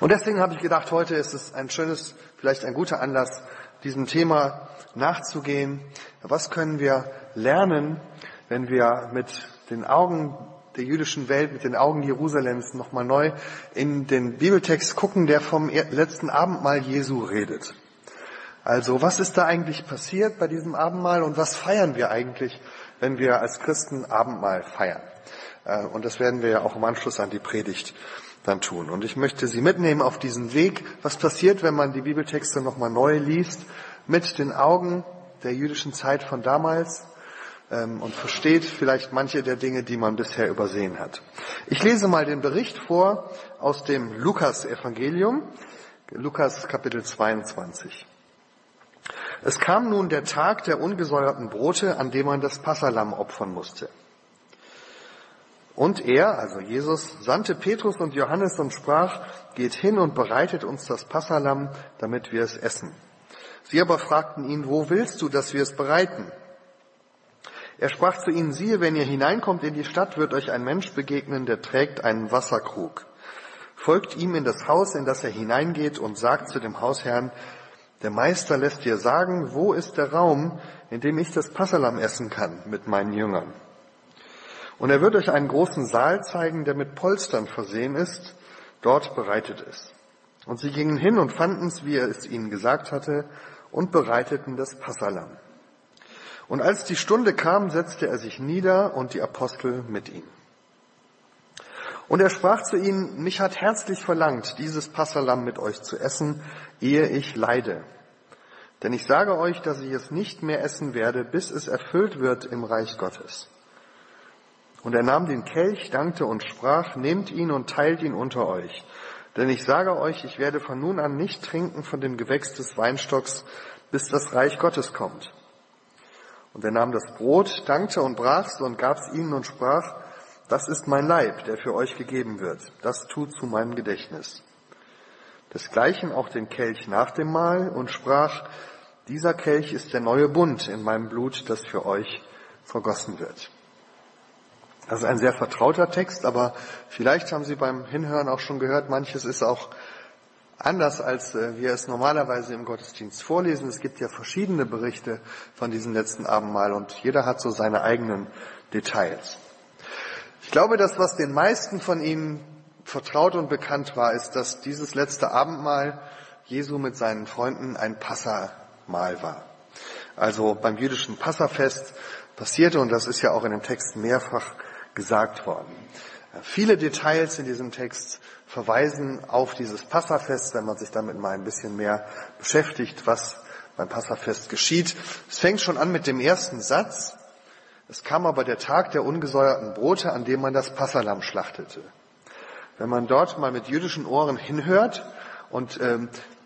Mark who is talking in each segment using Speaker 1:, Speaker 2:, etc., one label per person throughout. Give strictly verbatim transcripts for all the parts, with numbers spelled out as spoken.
Speaker 1: Und deswegen habe ich gedacht, heute ist es ein schönes, vielleicht ein guter Anlass, diesem Thema nachzugehen. Was können wir lernen, wenn wir mit den Augen der jüdischen Welt, mit den Augen Jerusalems nochmal neu in den Bibeltext gucken, der vom letzten Abendmahl Jesu redet? Also, was ist da eigentlich passiert bei diesem Abendmahl und was feiern wir eigentlich, wenn wir als Christen Abendmahl feiern? Und das werden wir ja auch im Anschluss an die Predigt dann tun. Und ich möchte Sie mitnehmen auf diesen Weg, was passiert, wenn man die Bibeltexte nochmal neu liest, mit den Augen der jüdischen Zeit von damals ähm, und versteht vielleicht manche der Dinge, die man bisher übersehen hat. Ich lese mal den Bericht vor aus dem Lukas-Evangelium, Lukas Kapitel zweiundzwanzig. Es kam nun der Tag der ungesäuerten Brote, an dem man das Passalamm opfern musste. Und er, also Jesus, sandte Petrus und Johannes und sprach, geht hin und bereitet uns das Passalamm, damit wir es essen. Sie aber fragten ihn, wo willst du, dass wir es bereiten? Er sprach zu ihnen, siehe, wenn ihr hineinkommt in die Stadt, wird euch ein Mensch begegnen, der trägt einen Wasserkrug. Folgt ihm in das Haus, in das er hineingeht, und sagt zu dem Hausherrn, der Meister lässt dir sagen, wo ist der Raum, in dem ich das Passalamm essen kann mit meinen Jüngern? Und er wird euch einen großen Saal zeigen, der mit Polstern versehen ist. Dort bereitet es. Und sie gingen hin und fanden es, wie er es ihnen gesagt hatte, und bereiteten das Passalamm. Und als die Stunde kam, setzte er sich nieder und die Apostel mit ihm. Und er sprach zu ihnen, mich hat herzlich verlangt, dieses Passalamm mit euch zu essen, ehe ich leide. Denn ich sage euch, dass ich es nicht mehr essen werde, bis es erfüllt wird im Reich Gottes. Und er nahm den Kelch, dankte und sprach, nehmt ihn und teilt ihn unter euch. Denn ich sage euch, ich werde von nun an nicht trinken von dem Gewächs des Weinstocks, bis das Reich Gottes kommt. Und er nahm das Brot, dankte und brach's und gab's ihnen und sprach, das ist mein Leib, der für euch gegeben wird. Das tut zu meinem Gedächtnis. Desgleichen auch den Kelch nach dem Mahl und sprach, dieser Kelch ist der neue Bund in meinem Blut, das für euch vergossen wird. Das ist ein sehr vertrauter Text, aber vielleicht haben Sie beim Hinhören auch schon gehört, manches ist auch anders, als wir es normalerweise im Gottesdienst vorlesen. Es gibt ja verschiedene Berichte von diesem letzten Abendmahl und jeder hat so seine eigenen Details. Ich glaube, das, was den meisten von Ihnen vertraut und bekannt war, ist, dass dieses letzte Abendmahl Jesu mit seinen Freunden ein Passamahl war. Also beim jüdischen Passafest passierte, und das ist ja auch in dem Text mehrfach gesagt worden. Viele Details in diesem Text verweisen auf dieses Passafest, wenn man sich damit mal ein bisschen mehr beschäftigt, was beim Passafest geschieht. Es fängt schon an mit dem ersten Satz. Es kam aber der Tag der ungesäuerten Brote, an dem man das Passalamm schlachtete. Wenn man dort mal mit jüdischen Ohren hinhört, und ähm,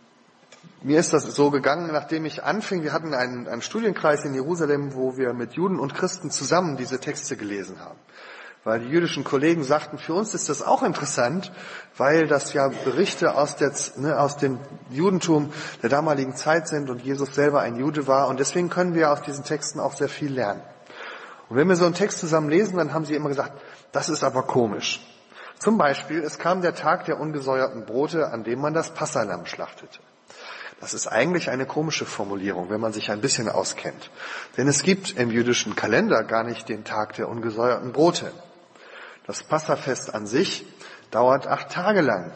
Speaker 1: mir ist das so gegangen, nachdem ich anfing, wir hatten einen, einen Studienkreis in Jerusalem, wo wir mit Juden und Christen zusammen diese Texte gelesen haben. Weil die jüdischen Kollegen sagten, für uns ist das auch interessant, weil das ja Berichte aus, der, ne, aus dem Judentum der damaligen Zeit sind und Jesus selber ein Jude war. Und deswegen können wir aus diesen Texten auch sehr viel lernen. Und wenn wir so einen Text zusammen lesen, dann haben sie immer gesagt, das ist aber komisch. Zum Beispiel, es kam der Tag der ungesäuerten Brote, an dem man das Passalamm schlachtete. Das ist eigentlich eine komische Formulierung, wenn man sich ein bisschen auskennt. Denn es gibt im jüdischen Kalender gar nicht den Tag der ungesäuerten Brote. Das Passafest an sich dauert acht Tage lang.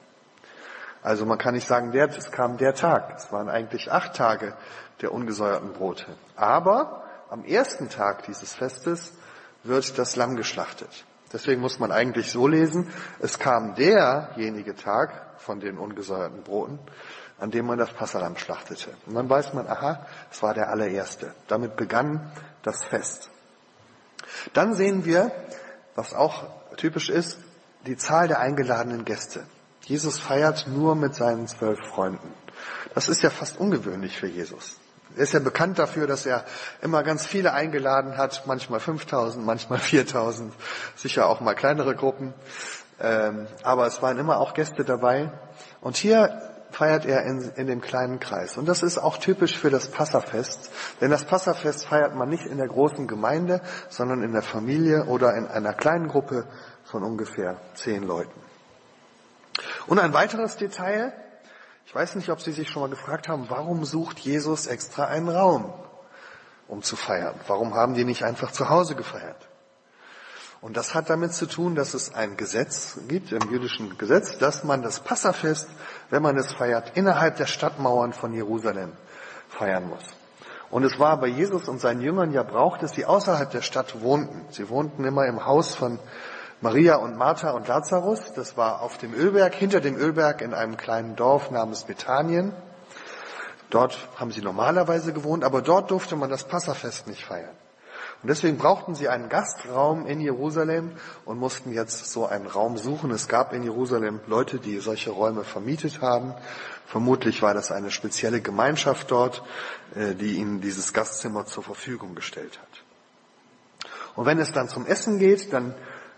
Speaker 1: Also man kann nicht sagen, der, es kam der Tag. Es waren eigentlich acht Tage der ungesäuerten Brote. Aber am ersten Tag dieses Festes wird das Lamm geschlachtet. Deswegen muss man eigentlich so lesen, es kam derjenige Tag von den ungesäuerten Broten, an dem man das Passalamm schlachtete. Und dann weiß man, aha, es war der allererste. Damit begann das Fest. Dann sehen wir, was auch typisch ist, die Zahl der eingeladenen Gäste. Jesus feiert nur mit seinen zwölf Freunden. Das ist ja fast ungewöhnlich für Jesus. Er ist ja bekannt dafür, dass er immer ganz viele eingeladen hat, manchmal fünftausend, manchmal viertausend, sicher auch mal kleinere Gruppen. Aber es waren immer auch Gäste dabei. Und hier feiert er in, in dem kleinen Kreis. Und das ist auch typisch für das Passafest. Denn das Passafest feiert man nicht in der großen Gemeinde, sondern in der Familie oder in einer kleinen Gruppe von ungefähr zehn Leuten. Und ein weiteres Detail, ich weiß nicht, ob Sie sich schon mal gefragt haben, warum sucht Jesus extra einen Raum, um zu feiern? Warum haben die nicht einfach zu Hause gefeiert? Und das hat damit zu tun, dass es ein Gesetz gibt, im jüdischen Gesetz, dass man das Passafest, wenn man es feiert, innerhalb der Stadtmauern von Jerusalem feiern muss. Und es war bei Jesus und seinen Jüngern ja Brauch, dass sie außerhalb der Stadt wohnten. Sie wohnten immer im Haus von Maria und Martha und Lazarus. Das war auf dem Ölberg, hinter dem Ölberg in einem kleinen Dorf namens Bethanien. Dort haben sie normalerweise gewohnt, aber dort durfte man das Passafest nicht feiern. Und deswegen brauchten sie einen Gastraum in Jerusalem und mussten jetzt so einen Raum suchen. Es gab in Jerusalem Leute, die solche Räume vermietet haben. Vermutlich war das eine spezielle Gemeinschaft dort, die ihnen dieses Gastzimmer zur Verfügung gestellt hat. Und wenn es dann zum Essen geht, dann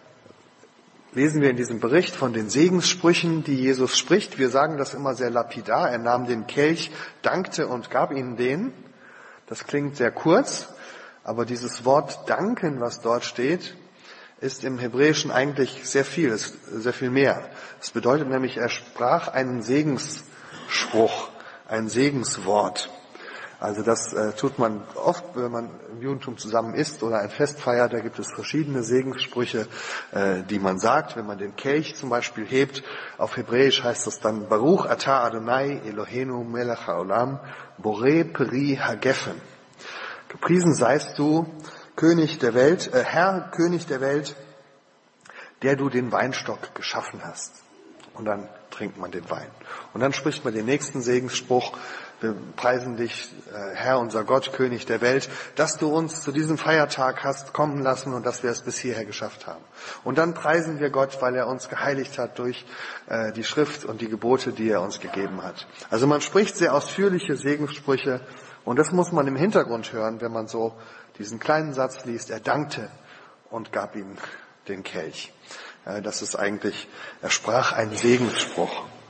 Speaker 1: lesen wir in diesem Bericht von den Segenssprüchen, die Jesus spricht. Wir sagen das immer sehr lapidar. Er nahm den Kelch, dankte und gab ihnen den. Das klingt sehr kurz. Aber dieses Wort danken, was dort steht, ist im Hebräischen eigentlich sehr viel, ist sehr viel mehr. Es bedeutet nämlich, er sprach einen Segensspruch, ein Segenswort. Also das äh, tut man oft, wenn man im Judentum zusammen isst oder ein Fest feiert. Da gibt es verschiedene Segenssprüche, äh, die man sagt. Wenn man den Kelch zum Beispiel hebt, auf Hebräisch heißt das dann Baruch atah Adonai Eloheinu melech haolam boreh peri hagefen. Gepriesen seist du, König der Welt, äh, Herr, König der Welt, der du den Weinstock geschaffen hast. Und dann trinkt man den Wein. Und dann spricht man den nächsten Segensspruch: Wir preisen dich, äh, Herr, unser Gott, König der Welt, dass du uns zu diesem Feiertag hast kommen lassen und dass wir es bis hierher geschafft haben. Und dann preisen wir Gott, weil er uns geheiligt hat durch äh, die Schrift und die Gebote, die er uns gegeben hat. Also man spricht sehr ausführliche Segenssprüche. Und das muss man im Hintergrund hören, wenn man so diesen kleinen Satz liest. Er dankte und gab ihm den Kelch. Das ist eigentlich, er sprach einen Segensspruch.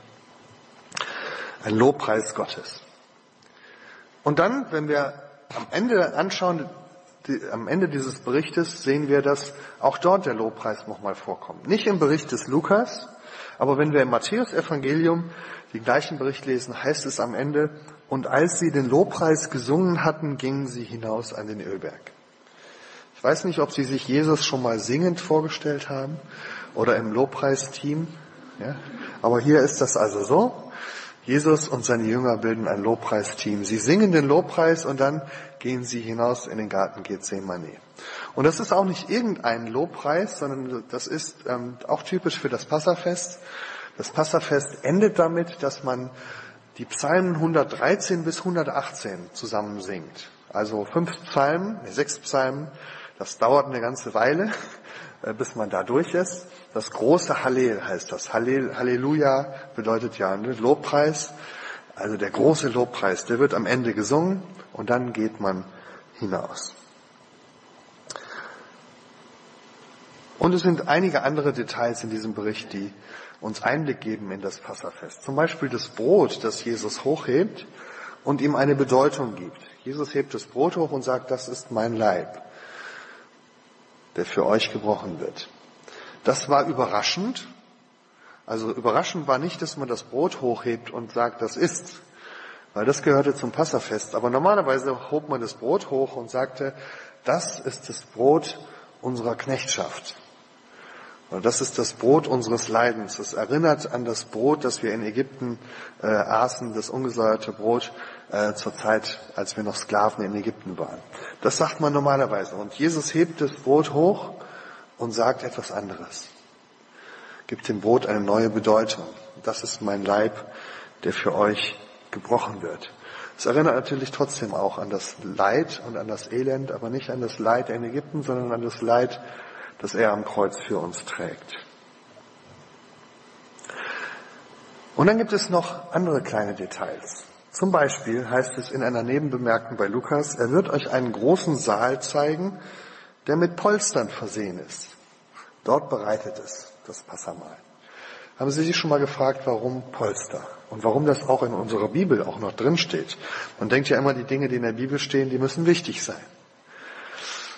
Speaker 1: Ein Lobpreis Gottes. Und dann, wenn wir am Ende anschauen, die, am Ende dieses Berichtes sehen wir, dass auch dort der Lobpreis nochmal vorkommt. Nicht im Bericht des Lukas, aber wenn wir im Matthäus-Evangelium den gleichen Bericht lesen, heißt es am Ende: Und als sie den Lobpreis gesungen hatten, gingen sie hinaus an den Ölberg. Ich weiß nicht, ob Sie sich Jesus schon mal singend vorgestellt haben oder im Lobpreisteam. Ja? Aber hier ist das also so. Jesus und seine Jünger bilden ein Lobpreisteam. Sie singen den Lobpreis und dann gehen sie hinaus in den Garten Gethsemane. Und das ist auch nicht irgendein Lobpreis, sondern das ist ähm, auch typisch für das Passafest. Das Passafest endet damit, dass man die Psalmen hundertdreizehn bis hundertachtzehn zusammen singt. Also fünf Psalmen, sechs Psalmen, das dauert eine ganze Weile, bis man da durch ist. Das große Hallel heißt das. Hallel, Halleluja bedeutet ja ne, Lobpreis. Also der große Lobpreis, der wird am Ende gesungen und dann geht man hinaus. Und es sind einige andere Details in diesem Bericht, die uns Einblick geben in das Passafest. Zum Beispiel das Brot, das Jesus hochhebt und ihm eine Bedeutung gibt. Jesus hebt das Brot hoch und sagt, das ist mein Leib, der für euch gebrochen wird. Das war überraschend. Also überraschend war nicht, dass man das Brot hochhebt und sagt, das ist, weil das gehörte zum Passafest. Aber normalerweise hob man das Brot hoch und sagte, das ist das Brot unserer Knechtschaft. Das ist das Brot unseres Leidens. Es erinnert an das Brot, das wir in Ägypten äh, aßen, das ungesäuerte Brot äh, zur Zeit, als wir noch Sklaven in Ägypten waren. Das sagt man normalerweise. Und Jesus hebt das Brot hoch und sagt etwas anderes. Gibt dem Brot eine neue Bedeutung. Das ist mein Leib, der für euch gebrochen wird. Es erinnert natürlich trotzdem auch an das Leid und an das Elend, aber nicht an das Leid in Ägypten, sondern an das Leid, das er am Kreuz für uns trägt. Und dann gibt es noch andere kleine Details. Zum Beispiel heißt es in einer Nebenbemerkung bei Lukas, er wird euch einen großen Saal zeigen, der mit Polstern versehen ist. Dort bereitet es das Passamahl. Haben Sie sich schon mal gefragt, warum Polster? Und warum das auch in unserer Bibel auch noch drin steht? Man denkt ja immer, die Dinge, die in der Bibel stehen, die müssen wichtig sein.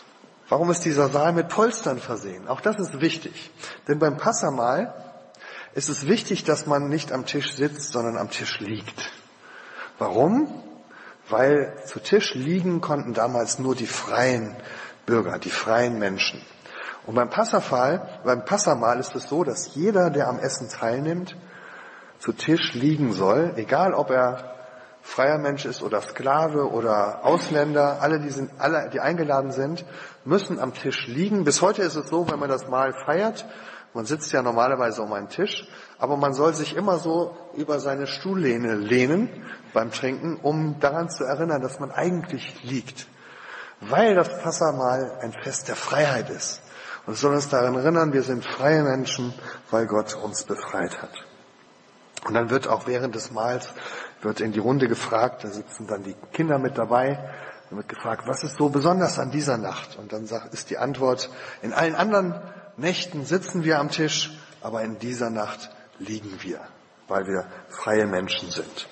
Speaker 1: Warum ist dieser Saal mit Polstern versehen? Auch das ist wichtig. Denn beim Passamahl ist es wichtig, dass man nicht am Tisch sitzt, sondern am Tisch liegt. Warum? Weil zu Tisch liegen konnten damals nur die freien Bürger, die freien Menschen. Und beim Passafall, beim Passamal ist es so, dass jeder, der am Essen teilnimmt, zu Tisch liegen soll, egal ob er freier Mensch ist oder Sklave oder Ausländer, alle die sind, alle, die eingeladen sind, müssen am Tisch liegen. Bis heute ist es so, wenn man das Mahl feiert, man sitzt ja normalerweise um einen Tisch, aber man soll sich immer so über seine Stuhllehne lehnen beim Trinken, um daran zu erinnern, dass man eigentlich liegt. Weil das Passamal ein Fest der Freiheit ist. Und es soll uns daran erinnern, wir sind freie Menschen, weil Gott uns befreit hat. Und dann wird auch während des Mahls wird in die Runde gefragt, da sitzen dann die Kinder mit dabei, dann wird gefragt, was ist so besonders an dieser Nacht? Und dann ist die Antwort, in allen anderen Nächten sitzen wir am Tisch, aber in dieser Nacht liegen wir, weil wir freie Menschen sind.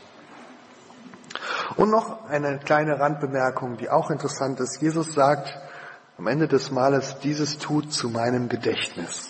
Speaker 1: Und noch eine kleine Randbemerkung, die auch interessant ist. Jesus sagt am Ende des Mahles, dieses tut zu meinem Gedächtnis.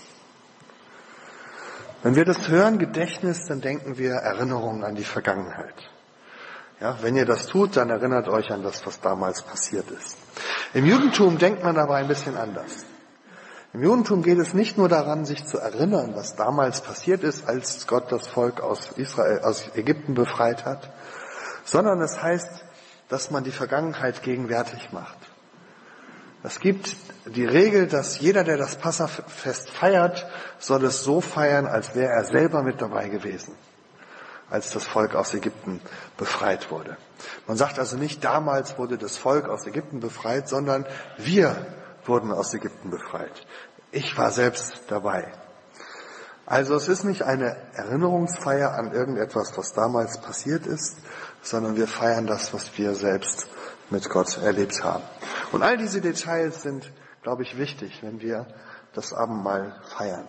Speaker 1: Wenn wir das hören, Gedächtnis, dann denken wir Erinnerungen an die Vergangenheit. Ja, wenn ihr das tut, dann erinnert euch an das, was damals passiert ist. Im Judentum denkt man aber ein bisschen anders. Im Judentum geht es nicht nur daran, sich zu erinnern, was damals passiert ist, als Gott das Volk aus Israel, aus Ägypten befreit hat, sondern es heißt, dass man die Vergangenheit gegenwärtig macht. Es gibt die Regel, dass jeder, der das Passafest feiert, soll es so feiern, als wäre er selber mit dabei gewesen, als das Volk aus Ägypten befreit wurde. Man sagt also nicht, damals wurde das Volk aus Ägypten befreit, sondern wir wurden aus Ägypten befreit. Ich war selbst dabei. Also es ist nicht eine Erinnerungsfeier an irgendetwas, was damals passiert ist, sondern wir feiern das, was wir selbst mit Gott erlebt haben. Und all diese Details sind, glaube ich, wichtig, wenn wir das Abendmahl feiern.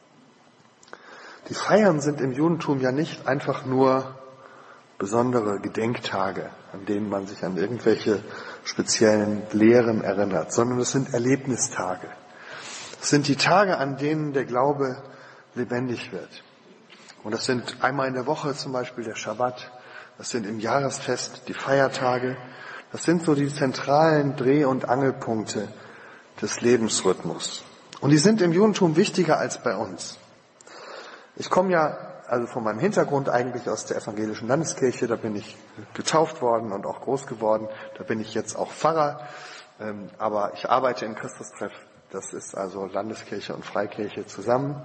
Speaker 1: Die Feiern sind im Judentum ja nicht einfach nur besondere Gedenktage, an denen man sich an irgendwelche speziellen Lehren erinnert, sondern es sind Erlebnistage. Es sind die Tage, an denen der Glaube lebendig wird. Und das sind einmal in der Woche zum Beispiel der Schabbat, das sind im Jahresfest die Feiertage, das sind so die zentralen Dreh- und Angelpunkte des Lebensrhythmus. Und die sind im Judentum wichtiger als bei uns. Ich komme ja also von meinem Hintergrund eigentlich aus der evangelischen Landeskirche, da bin ich getauft worden und auch groß geworden, da bin ich jetzt auch Pfarrer, aber ich arbeite im Christustreff, das ist also Landeskirche und Freikirche zusammen.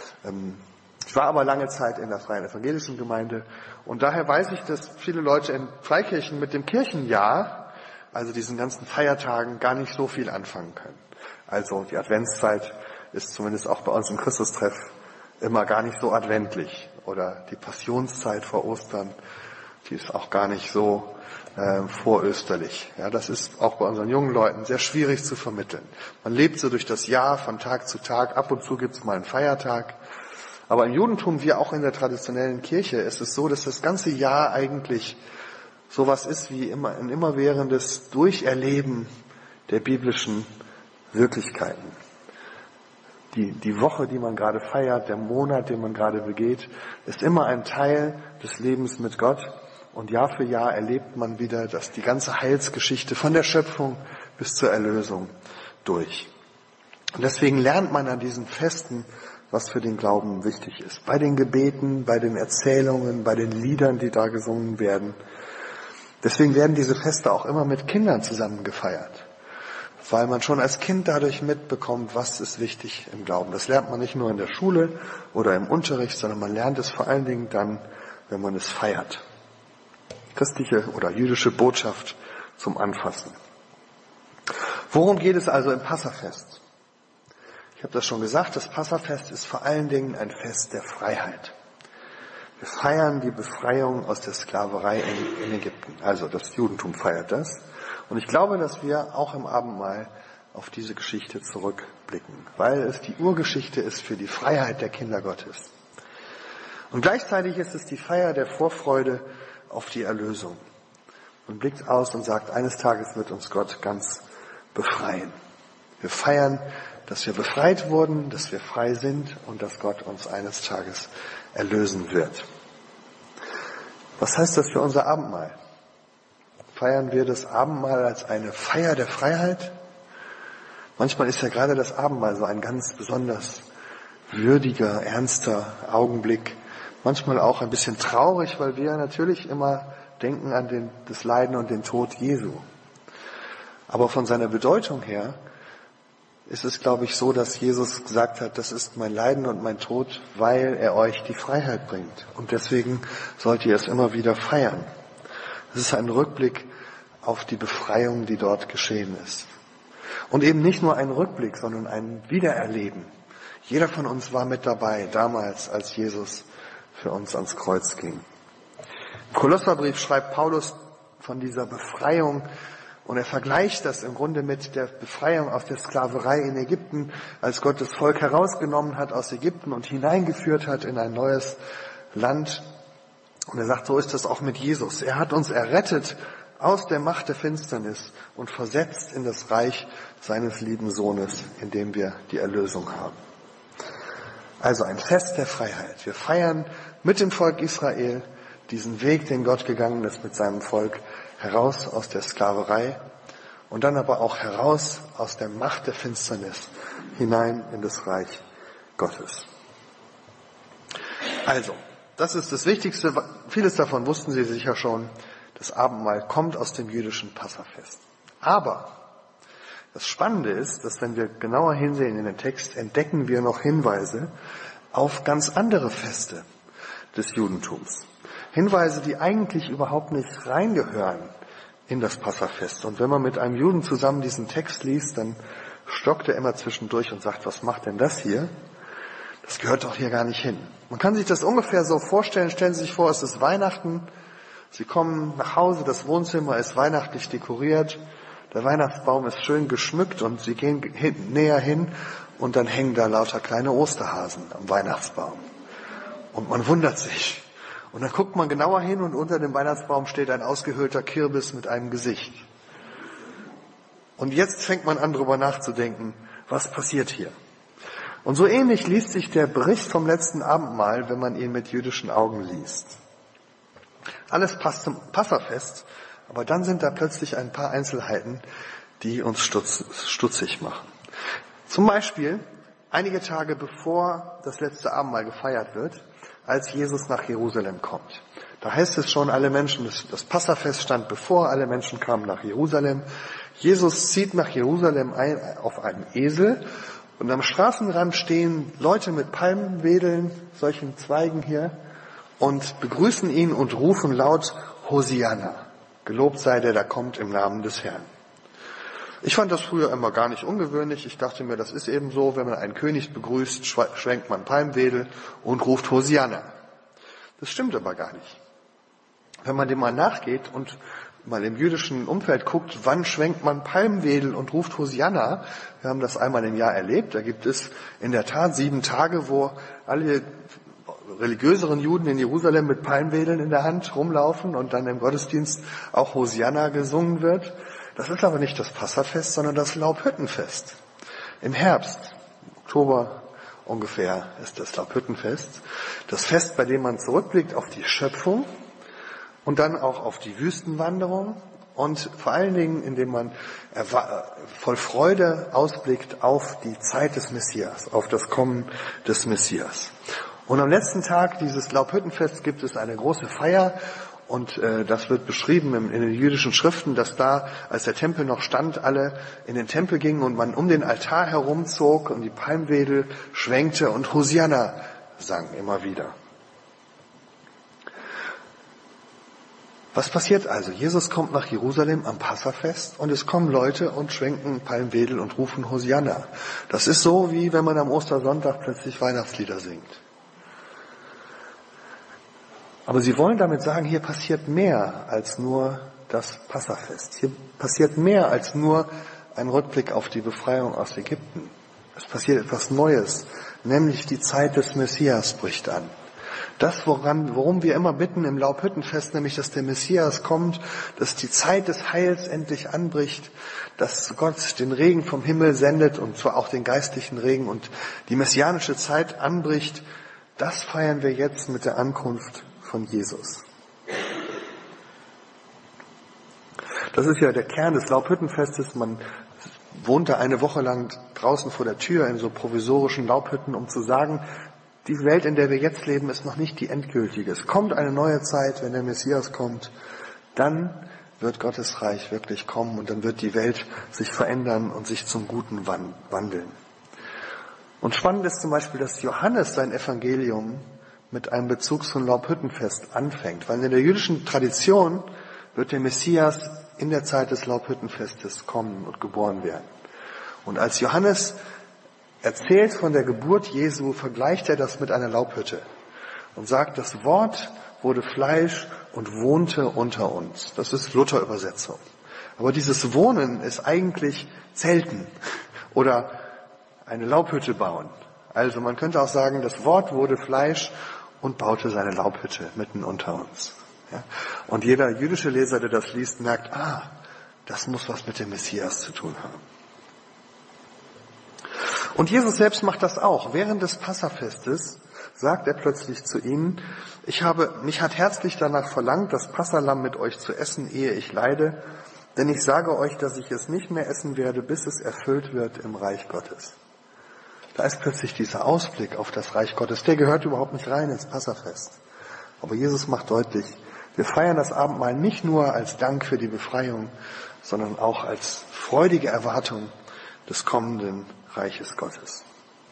Speaker 1: Ich war aber lange Zeit in der Freien Evangelischen Gemeinde und daher weiß ich, dass viele Leute in Freikirchen mit dem Kirchenjahr, also diesen ganzen Feiertagen, gar nicht so viel anfangen können. Also die Adventszeit ist zumindest auch bei uns im Christustreff immer gar nicht so adventlich. Oder die Passionszeit vor Ostern, die ist auch gar nicht so äh, vorösterlich. Ja, das ist auch bei unseren jungen Leuten sehr schwierig zu vermitteln. Man lebt so durch das Jahr von Tag zu Tag. Ab und zu gibt es mal einen Feiertag. Aber im Judentum, wie auch in der traditionellen Kirche, ist es so, dass das ganze Jahr eigentlich sowas ist wie immer ein immerwährendes Durcherleben der biblischen Wirklichkeiten. Die, die Woche, die man gerade feiert, der Monat, den man gerade begeht, ist immer ein Teil des Lebens mit Gott. Und Jahr für Jahr erlebt man wieder, dass die ganze Heilsgeschichte von der Schöpfung bis zur Erlösung durch. Und deswegen lernt man an diesen Festen, was für den Glauben wichtig ist. Bei den Gebeten, bei den Erzählungen, bei den Liedern, die da gesungen werden. Deswegen werden diese Feste auch immer mit Kindern zusammen gefeiert. Weil man schon als Kind dadurch mitbekommt, was ist wichtig im Glauben. Das lernt man nicht nur in der Schule oder im Unterricht, sondern man lernt es vor allen Dingen dann, wenn man es feiert. Christliche oder jüdische Botschaft zum Anfassen. Worum geht es also im Passafest? Ich habe das schon gesagt, das Passafest ist vor allen Dingen ein Fest der Freiheit. Wir feiern die Befreiung aus der Sklaverei in, in Ägypten. Also das Judentum feiert das. Und ich glaube, dass wir auch im Abendmahl auf diese Geschichte zurückblicken, weil es die Urgeschichte ist für die Freiheit der Kinder Gottes. Und gleichzeitig ist es die Feier der Vorfreude auf die Erlösung. Man blickt aus und sagt, eines Tages wird uns Gott ganz befreien. Wir feiern, dass wir befreit wurden, dass wir frei sind und dass Gott uns eines Tages erlösen wird. Was heißt das für unser Abendmahl? Feiern wir das Abendmahl als eine Feier der Freiheit? Manchmal ist ja gerade das Abendmahl so ein ganz besonders würdiger, ernster Augenblick. Manchmal auch ein bisschen traurig, weil wir natürlich immer denken an den, das Leiden und den Tod Jesu. Aber von seiner Bedeutung her ist es, glaube ich, so, dass Jesus gesagt hat, das ist mein Leiden und mein Tod, weil er euch die Freiheit bringt. Und deswegen sollt ihr es immer wieder feiern. Es ist ein Rückblick auf die Befreiung, die dort geschehen ist. Und eben nicht nur ein Rückblick, sondern ein Wiedererleben. Jeder von uns war mit dabei, damals, als Jesus für uns ans Kreuz ging. Im Kolosserbrief schreibt Paulus von dieser Befreiung und er vergleicht das im Grunde mit der Befreiung aus der Sklaverei in Ägypten, als Gott das Volk herausgenommen hat aus Ägypten und hineingeführt hat in ein neues Land. Und er sagt, so ist das auch mit Jesus. Er hat uns errettet aus der Macht der Finsternis und versetzt in das Reich seines lieben Sohnes, in dem wir die Erlösung haben. Also ein Fest der Freiheit. Wir feiern mit dem Volk Israel diesen Weg, den Gott gegangen ist mit seinem Volk, heraus aus der Sklaverei und dann aber auch heraus aus der Macht der Finsternis hinein in das Reich Gottes. Also, das ist das Wichtigste. Vieles davon wussten Sie sicher schon. Das Abendmahl kommt aus dem jüdischen Passafest. Aber das Spannende ist, dass wenn wir genauer hinsehen in den Text, entdecken wir noch Hinweise auf ganz andere Feste des Judentums. Hinweise, die eigentlich überhaupt nicht reingehören in das Passafest. Und wenn man mit einem Juden zusammen diesen Text liest, dann stockt er immer zwischendurch und sagt, was macht denn das hier? Das gehört doch hier gar nicht hin. Man kann sich das ungefähr so vorstellen. Stellen Sie sich vor, es ist Weihnachten. Sie kommen nach Hause, das Wohnzimmer ist weihnachtlich dekoriert. Der Weihnachtsbaum ist schön geschmückt und Sie gehen hin, näher hin und dann hängen da lauter kleine Osterhasen am Weihnachtsbaum. Und man wundert sich. Und dann guckt man genauer hin und unter dem Weihnachtsbaum steht ein ausgehöhlter Kürbis mit einem Gesicht. Und jetzt fängt man an, drüber nachzudenken, was passiert hier? Und so ähnlich liest sich der Bericht vom letzten Abendmahl, wenn man ihn mit jüdischen Augen liest. Alles passt zum Passafest, aber dann sind da plötzlich ein paar Einzelheiten, die uns stutz, stutzig machen. Zum Beispiel, einige Tage bevor das letzte Abendmahl gefeiert wird, als Jesus nach Jerusalem kommt. Da heißt es schon, alle Menschen, das, das Passafest stand bevor, alle Menschen kamen nach Jerusalem. Jesus zieht nach Jerusalem ein, auf einem Esel und am Straßenrand stehen Leute mit Palmwedeln, solchen Zweigen hier, und begrüßen ihn und rufen laut Hosianna. Gelobt sei der, der kommt im Namen des Herrn. Ich fand das früher immer gar nicht ungewöhnlich. Ich dachte mir, das ist eben so, wenn man einen König begrüßt, schwenkt man Palmwedel und ruft Hosianna. Das stimmt aber gar nicht. Wenn man dem mal nachgeht und mal im jüdischen Umfeld guckt, wann schwenkt man Palmwedel und ruft Hosianna, wir haben das einmal im Jahr erlebt, da gibt es in der Tat sieben Tage, wo alle religiöseren Juden in Jerusalem mit Palmwedeln in der Hand rumlaufen und dann im Gottesdienst auch Hosianna gesungen wird. Das ist aber nicht das Passafest, sondern das Laubhüttenfest. Im Herbst, Oktober ungefähr, ist das Laubhüttenfest. Das Fest, bei dem man zurückblickt auf die Schöpfung und dann auch auf die Wüstenwanderung und vor allen Dingen, indem man voll Freude ausblickt auf die Zeit des Messias, auf das Kommen des Messias. Und am letzten Tag dieses Laubhüttenfests gibt es eine große Feier und äh, das wird beschrieben in, in den jüdischen Schriften, dass da, als der Tempel noch stand, alle in den Tempel gingen und man um den Altar herumzog und die Palmwedel schwenkte und Hosianna sang immer wieder. Was passiert also? Jesus kommt nach Jerusalem am Passafest und es kommen Leute und schwenken Palmwedel und rufen Hosianna. Das ist so, wie wenn man am Ostersonntag plötzlich Weihnachtslieder singt. Aber sie wollen damit sagen, hier passiert mehr als nur das Passafest. Hier passiert mehr als nur ein Rückblick auf die Befreiung aus Ägypten. Es passiert etwas Neues, nämlich die Zeit des Messias bricht an. Das, woran, worum wir immer bitten im Laubhüttenfest, nämlich, dass der Messias kommt, dass die Zeit des Heils endlich anbricht, dass Gott den Regen vom Himmel sendet und zwar auch den geistlichen Regen und die messianische Zeit anbricht, das feiern wir jetzt mit der Ankunft von Jesus. Das ist ja der Kern des Laubhüttenfestes. Man wohnte eine Woche lang draußen vor der Tür in so provisorischen Laubhütten, um zu sagen, die Welt, in der wir jetzt leben, ist noch nicht die endgültige. Es kommt eine neue Zeit, wenn der Messias kommt, dann wird Gottes Reich wirklich kommen und dann wird die Welt sich verändern und sich zum Guten wandeln. Und spannend ist zum Beispiel, dass Johannes sein Evangelium mit einem Bezug zum Laubhüttenfest anfängt, weil in der jüdischen Tradition wird der Messias in der Zeit des Laubhüttenfestes kommen und geboren werden. Und als Johannes erzählt von der Geburt Jesu, vergleicht er das mit einer Laubhütte und sagt, das Wort wurde Fleisch und wohnte unter uns. Das ist Luther-Übersetzung. Aber dieses Wohnen ist eigentlich Zelten oder eine Laubhütte bauen. Also man könnte auch sagen, das Wort wurde Fleisch und baute seine Laubhütte mitten unter uns. Ja? Und jeder jüdische Leser, der das liest, merkt, ah, das muss was mit dem Messias zu tun haben. Und Jesus selbst macht das auch. Während des Passafestes sagt er plötzlich zu ihnen, ich habe, mich hat herzlich danach verlangt, das Passalamm mit euch zu essen, ehe ich leide, denn ich sage euch, dass ich es nicht mehr essen werde, bis es erfüllt wird im Reich Gottes. Da ist plötzlich dieser Ausblick auf das Reich Gottes, der gehört überhaupt nicht rein ins Passafest. Aber Jesus macht deutlich, wir feiern das Abendmahl nicht nur als Dank für die Befreiung, sondern auch als freudige Erwartung des kommenden Reiches Gottes.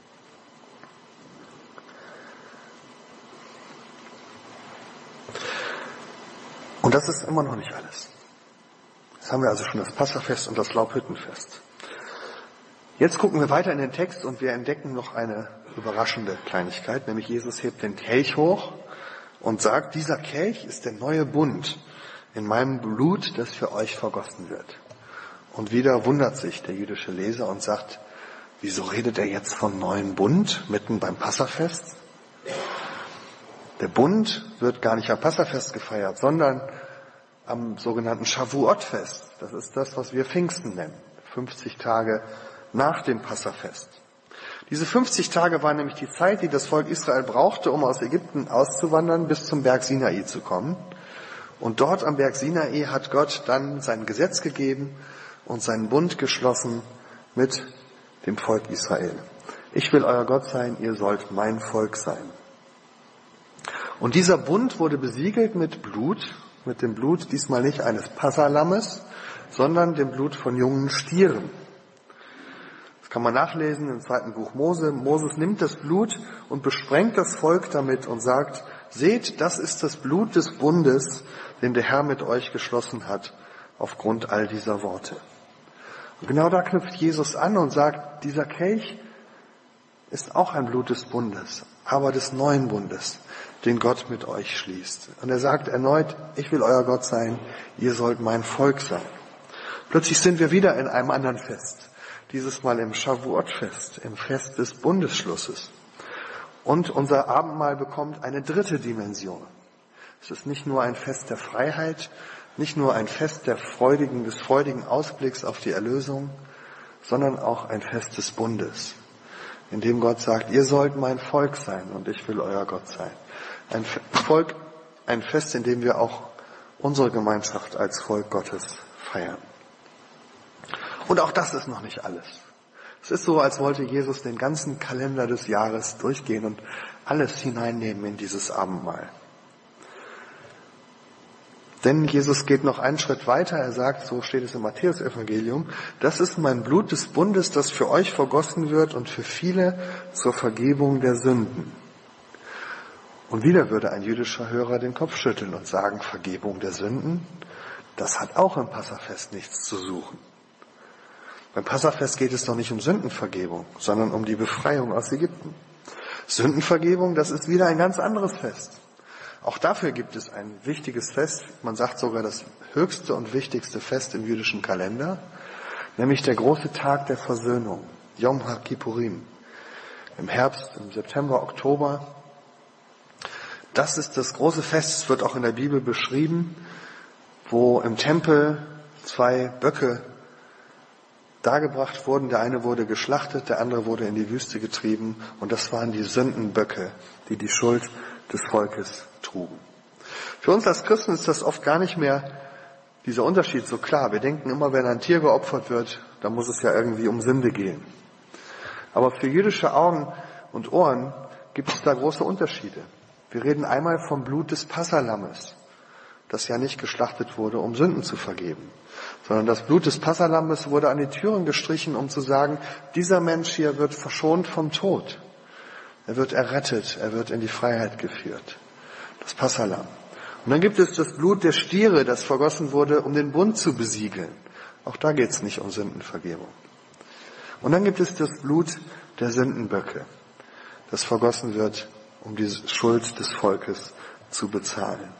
Speaker 1: Und das ist immer noch nicht alles. Jetzt haben wir also schon das Passafest und das Laubhüttenfest. Jetzt gucken wir weiter in den Text und wir entdecken noch eine überraschende Kleinigkeit, nämlich Jesus hebt den Kelch hoch und sagt, dieser Kelch ist der neue Bund in meinem Blut, das für euch vergossen wird. Und wieder wundert sich der jüdische Leser und sagt, wieso redet er jetzt vom neuen Bund mitten beim Passafest? Der Bund wird gar nicht am Passafest gefeiert, sondern am sogenannten Shavuot-Fest. Das ist das, was wir Pfingsten nennen. fünfzig Tage nach dem Passafest. Diese fünfzig Tage waren nämlich die Zeit, die das Volk Israel brauchte, um aus Ägypten auszuwandern, bis zum Berg Sinai zu kommen. Und dort am Berg Sinai hat Gott dann sein Gesetz gegeben und seinen Bund geschlossen mit dem Volk Israel. Ich will euer Gott sein, ihr sollt mein Volk sein. Und dieser Bund wurde besiegelt mit Blut, mit dem Blut diesmal nicht eines Passalammes, sondern dem Blut von jungen Stieren. Das kann man nachlesen im zweiten Buch Mose. Moses nimmt das Blut und besprengt das Volk damit und sagt, seht, das ist das Blut des Bundes, den der Herr mit euch geschlossen hat, aufgrund all dieser Worte. Und genau da knüpft Jesus an und sagt, dieser Kelch ist auch ein Blut des Bundes, aber des neuen Bundes, den Gott mit euch schließt. Und er sagt erneut, ich will euer Gott sein, ihr sollt mein Volk sein. Plötzlich sind wir wieder in einem anderen Fest, dieses Mal im Shavuot-Fest, im Fest des Bundesschlusses. Und unser Abendmahl bekommt eine dritte Dimension. Es ist nicht nur ein Fest der Freiheit, nicht nur ein Fest der freudigen, des freudigen Ausblicks auf die Erlösung, sondern auch ein Fest des Bundes, in dem Gott sagt, ihr sollt mein Volk sein und ich will euer Gott sein. Ein Volk, ein Fest, in dem wir auch unsere Gemeinschaft als Volk Gottes feiern. Und auch das ist noch nicht alles. Es ist so, als wollte Jesus den ganzen Kalender des Jahres durchgehen und alles hineinnehmen in dieses Abendmahl. Denn Jesus geht noch einen Schritt weiter. Er sagt, so steht es im Matthäus-Evangelium, das ist mein Blut des Bundes, das für euch vergossen wird und für viele zur Vergebung der Sünden. Und wieder würde ein jüdischer Hörer den Kopf schütteln und sagen, Vergebung der Sünden, das hat auch im Passafest nichts zu suchen. Beim Passafest geht es doch nicht um Sündenvergebung, sondern um die Befreiung aus Ägypten. Sündenvergebung, das ist wieder ein ganz anderes Fest. Auch dafür gibt es ein wichtiges Fest, man sagt sogar das höchste und wichtigste Fest im jüdischen Kalender, nämlich der große Tag der Versöhnung, Yom HaKippurim. Im Herbst, im September, Oktober, Das ist das große Fest, es wird auch in der Bibel beschrieben, wo im Tempel zwei Böcke dargebracht wurden. Der eine wurde geschlachtet, der andere wurde in die Wüste getrieben. Und das waren die Sündenböcke, die die Schuld des Volkes trugen. Für uns als Christen ist das oft gar nicht mehr dieser Unterschied so klar. Wir denken immer, wenn ein Tier geopfert wird, dann muss es ja irgendwie um Sünde gehen. Aber für jüdische Augen und Ohren gibt es da große Unterschiede. Wir reden einmal vom Blut des Passalammes, das ja nicht geschlachtet wurde, um Sünden zu vergeben, sondern das Blut des Passalammes wurde an die Türen gestrichen, um zu sagen, dieser Mensch hier wird verschont vom Tod. Er wird errettet, er wird in die Freiheit geführt. Das Passalam. Und dann gibt es das Blut der Stiere, das vergossen wurde, um den Bund zu besiegeln. Auch da geht es nicht um Sündenvergebung. Und dann gibt es das Blut der Sündenböcke, das vergossen wird, um die Schuld des Volkes zu bezahlen.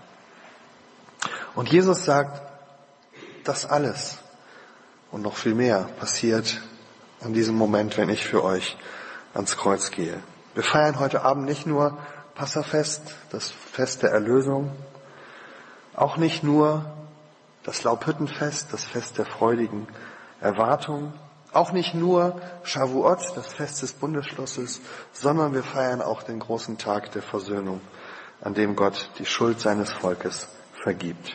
Speaker 1: Und Jesus sagt, das alles und noch viel mehr passiert in diesem Moment, wenn ich für euch ans Kreuz gehe. Wir feiern heute Abend nicht nur Passafest, das Fest der Erlösung, auch nicht nur das Laubhüttenfest, das Fest der freudigen Erwartung, auch nicht nur Shavuot, das Fest des Bundesschlusses, sondern wir feiern auch den großen Tag der Versöhnung, an dem Gott die Schuld seines Volkes vergibt.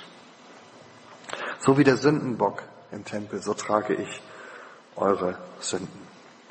Speaker 1: So wie der Sündenbock im Tempel, so trage ich eure Sünden.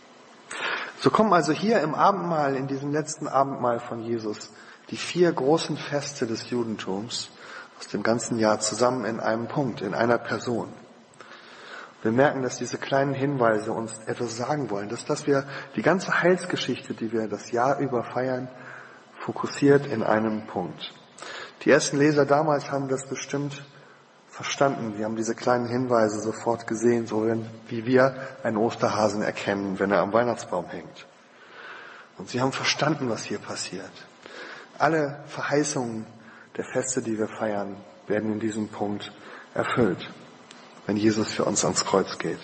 Speaker 1: So kommen also hier im Abendmahl, in diesem letzten Abendmahl von Jesus, die vier großen Feste des Judentums aus dem ganzen Jahr zusammen in einem Punkt, in einer Person. Wir merken, dass diese kleinen Hinweise uns etwas sagen wollen, dass, dass wir die ganze Heilsgeschichte, die wir das Jahr über feiern, fokussiert in einem Punkt. Die ersten Leser damals haben das bestimmt verstanden. Die haben diese kleinen Hinweise sofort gesehen, so wie wir einen Osterhasen erkennen, wenn er am Weihnachtsbaum hängt. Und sie haben verstanden, was hier passiert. Alle Verheißungen der Feste, die wir feiern, werden in diesem Punkt erfüllt, wenn Jesus für uns ans Kreuz geht.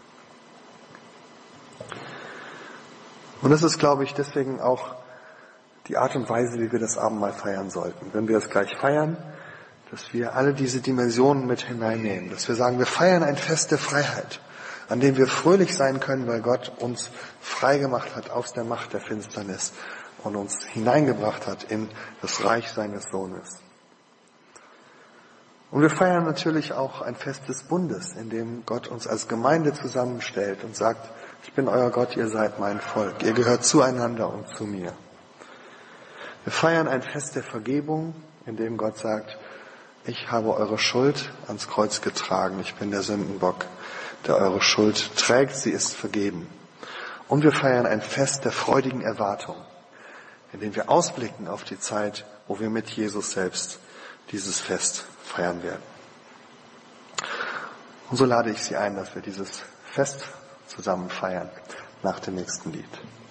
Speaker 1: Und das ist, glaube ich, deswegen auch die Art und Weise, wie wir das Abendmahl feiern sollten. Wenn wir es gleich feiern, dass wir alle diese Dimensionen mit hineinnehmen, dass wir sagen, wir feiern ein Fest der Freiheit, an dem wir fröhlich sein können, weil Gott uns frei gemacht hat aus der Macht der Finsternis und uns hineingebracht hat in das Reich seines Sohnes. Und wir feiern natürlich auch ein Fest des Bundes, in dem Gott uns als Gemeinde zusammenstellt und sagt, ich bin euer Gott, ihr seid mein Volk, ihr gehört zueinander und zu mir. Wir feiern ein Fest der Vergebung, in dem Gott sagt, ich habe eure Schuld ans Kreuz getragen, ich bin der Sündenbock, der eure Schuld trägt, sie ist vergeben. Und wir feiern ein Fest der freudigen Erwartung, in dem wir ausblicken auf die Zeit, wo wir mit Jesus selbst dieses Fest feiern werden. Und so lade ich Sie ein, dass wir dieses Fest zusammen feiern nach dem nächsten Lied.